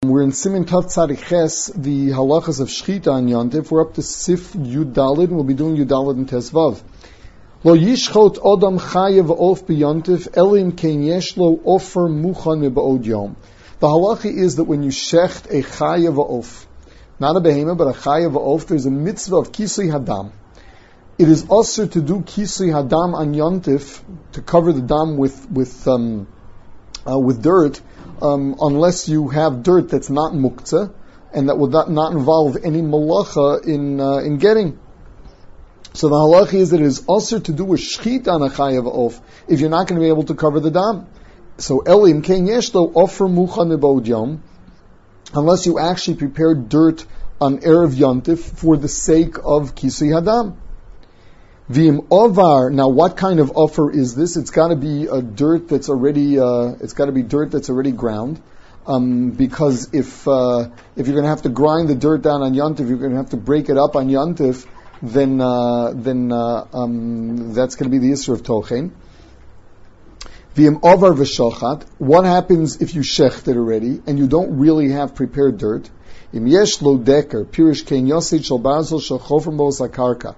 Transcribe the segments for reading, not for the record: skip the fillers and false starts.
We're in Siman Tav Tzadik Ches, the halachas of Shchita on Yontif. We're up to Sif Yud Daled, and we'll be doing Yud Daled and Tesvav. Lo yishchot odam chayev of b'Yontif elim kein yesh lo ofer muchan me'ba'od yom. The halacha is that when you shecht a chayev of, not a behema, but a chayev of, there's a mitzvah of kisui hadam. It is also to do kisui hadam on Yontif, to cover the dam with dirt, unless you have dirt that's not muktzah, and that would not involve any malacha in getting. So the halacha is that it is also to do with shchita on a chayav of, if you're not going to be able to cover the dam. So elim ken yeshlo offer mucha nebod yom, unless you actually prepare dirt on erev yontif for the sake of kisui hadam. V'im ovar. Now, what kind of offer is this? It's got to be a dirt that's already. It's got to be dirt that's already ground, because if you're going to have to grind the dirt down on yontif, you're going to have to break it up on yontif. Then that's going to be the issur of tochen. V'im ovar v'shochat. What happens if you shecht it already and you don't really have prepared dirt? Im yesh lo deker pirish ken yosid shel bazel shel chofer b'os hakarka.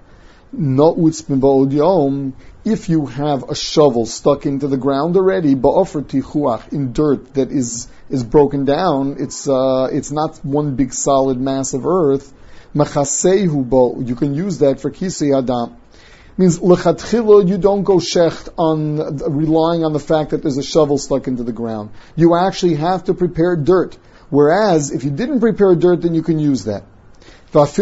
If you have a shovel stuck into the ground already, ba'ofer tichuach, in dirt that is broken down, it's not one big solid mass of earth. Machasehu bo, you can use that for kisei adam. Means lechatchila, you don't go shecht on relying on the fact that there's a shovel stuck into the ground. You actually have to prepare dirt. Whereas if you didn't prepare dirt, then you can use that. And the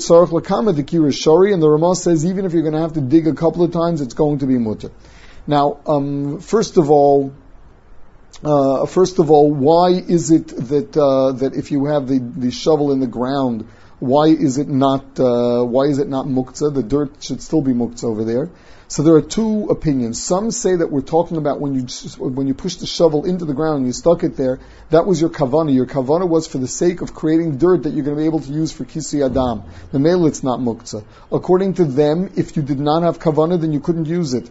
Ramah says even if you're going to have to dig a couple of times, it's going to be mutter. Now, first of all, why is it that if you have the shovel in the ground, why is it not muktzah? The dirt should still be muktzah over there. So there are two opinions. Some say that we're talking about when you push the shovel into the ground and you stuck it there, that was your kavanah. Your kavanah was for the sake of creating dirt that you're going to be able to use for kisui adam. The mele, it's not muktzah. According to them, if you did not have kavanah, then you couldn't use it.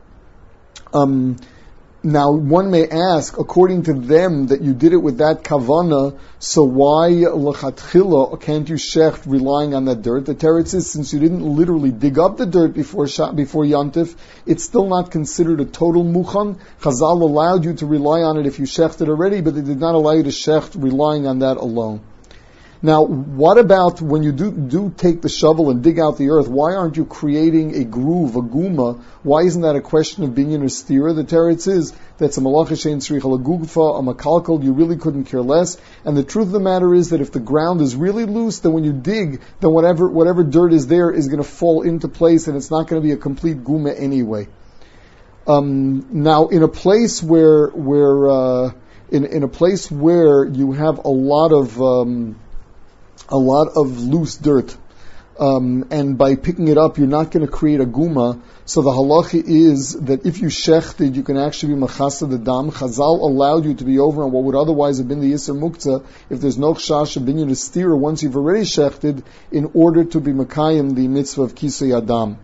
Now, one may ask, according to them, that you did it with that kavanah, so why l'chatchila can't you shecht relying on that dirt? The teretz is, since you didn't literally dig up the dirt before yontif, it's still not considered a total muchan. Chazal allowed you to rely on it if you shechted already, but they did not allow you to shecht relying on that alone. Now, what about when you do take the shovel and dig out the earth? Why aren't you creating a groove, a guma? Why isn't that a question of binyan or stira? The teretz is that's a malacha shein tzricha lagufa, a makalkal, you really couldn't care less. And the truth of the matter is that if the ground is really loose, then when you dig, then whatever dirt is there is going to fall into place, and it's not going to be a complete guma anyway. Now, in a place where in a place where you have a lot of loose dirt, and by picking it up, you're not going to create a guma. So the halacha is that if you shechted, you can actually be machasa the dam. Chazal allowed you to be over on what would otherwise have been the Yisr Muktzah if there's no chash of binyan stira once you've already shechted, in order to be makayim the mitzvah of kisei adam.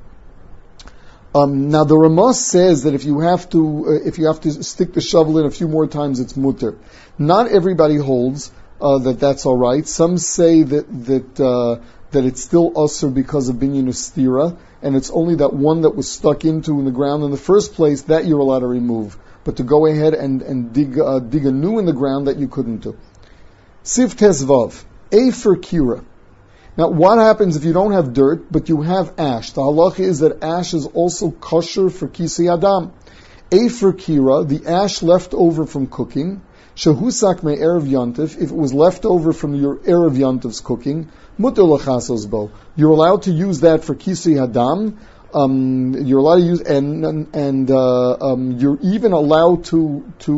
Now the Ramah says that if you have to stick the shovel in a few more times, it's mutter. Not everybody holds that's all right. Some say that it's still usher because of binyan stira, and it's only that one that was stuck in the ground in the first place that you're allowed to remove. But to go ahead and dig anew in the ground, that you couldn't do. Siv Tesvav, A for Kira. Now, what happens if you don't have dirt, but you have ash? The halacha is that ash is also kosher for kisei adam. A for Kira, the ash left over from cooking, shehusak me erev yontif, if it was left over from your erev yontif's cooking, muter lachasos bo. You're allowed to use that for kisui hadam. You're allowed to use, and you're even allowed to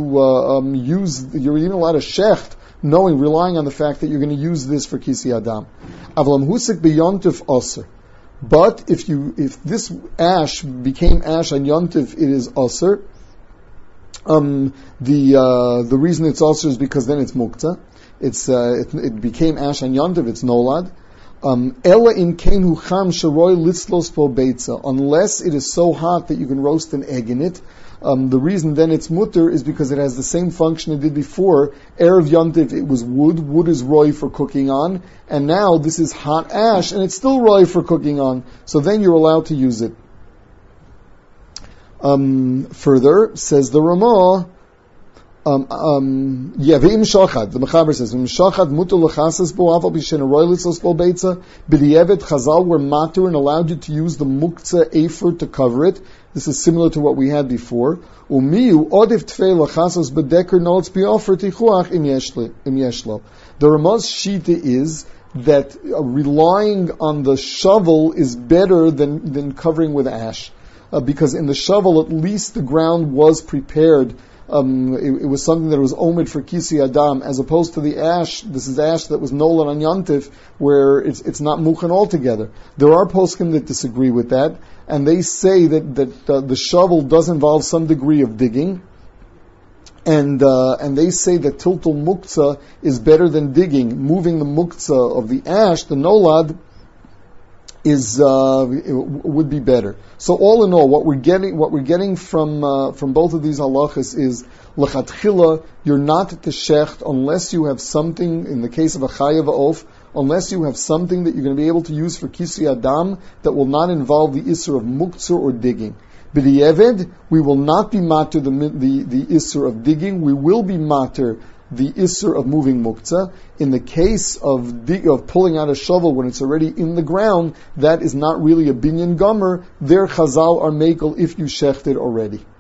shecht, relying on the fact that you're going to use this for kisui hadam. Avlam husik beyontif aser. But if this ash became ash on yontif, it is aser. The reason it's also is because then it's muktzah. It became ash on yontiv. It's nolad. Ella in kenu cham sharoi litzlos po beitza. Unless it is so hot that you can roast an egg in it. The reason then it's mutter is because it has the same function it did before. Erev Yontif, it was wood. Wood is roy for cooking on. And now this is hot ash, and it's still roy for cooking on. So then you're allowed to use it. Further, says the Ramah, V'im shachad, the Mechaber says, V'im shachad mutu l'chasas bo aval b'shen aroy litzos bo beitza, b'di'evet Chazal were matur and allowed you to use the muktzah afer to cover it. This is similar to what we had before. Umiyu odif tfei l'chasas b'deker notes b'ofer tichuach im yeshlo. The Ramah's shita is that relying on the shovel is better than covering with ash. Because in the shovel, at least the ground was prepared. It was something that was omid for kisi adam, as opposed to the ash. This is ash that was nolan on yantif, where it's not muchan altogether. There are poskim that disagree with that, and they say that the shovel does involve some degree of digging, and they say that tiltul muktzah is better than digging. Moving the muktzah of the ash, the nolad, would be better. So all in all, what we're getting from both of these halachas is lechatchila, you're not to shecht unless you have something. In the case of a chayav of, unless you have something that you're going to be able to use for kisi adam that will not involve the isser of muktzah or digging. B'di'eved, we will not be mater the isser of digging. We will be mater the isser of moving muktzah. In the case of pulling out a shovel when it's already in the ground, that is not really a binyan gomer. Their chazal are makel if you shechted already.